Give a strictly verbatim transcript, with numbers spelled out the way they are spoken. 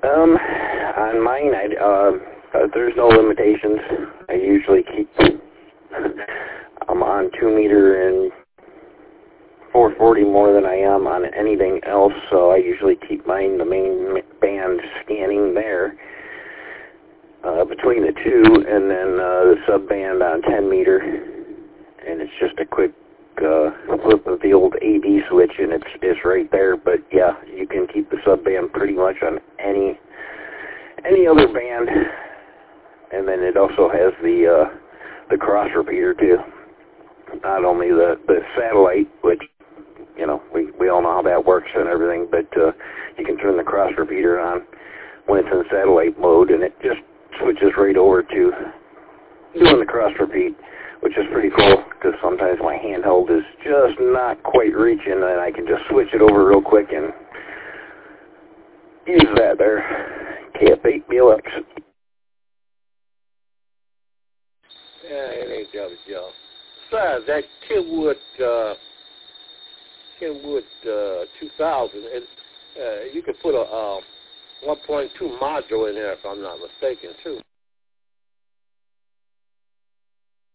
Um, on mine, I, uh, uh, there's no limitations. I usually keep, I'm on two meter and four forty more than I am on anything else, so I usually keep mine, the main band scanning there uh, between the two, and then uh, the sub band on ten meter, and it's just a quick uh, flip of the old A D switch, and it's, it's right there. But yeah, you can keep the sub band pretty much on any any other band, and then it also has the uh, the cross repeater too. Not only the the satellite, which you know we we all know how that works and everything, but uh, you can turn the cross repeater on when it's in satellite mode, and it just switches right over to doing the cross repeat, which is pretty cool, because sometimes my handheld is just not quite reaching, and I can just switch it over real quick and use that there. K F eight B L X. Yeah, it ain't the other job. Besides, that Kenwood, uh, Kenwood uh, two thousand, and, uh, you can put a uh, one point two module in there, if I'm not mistaken, too.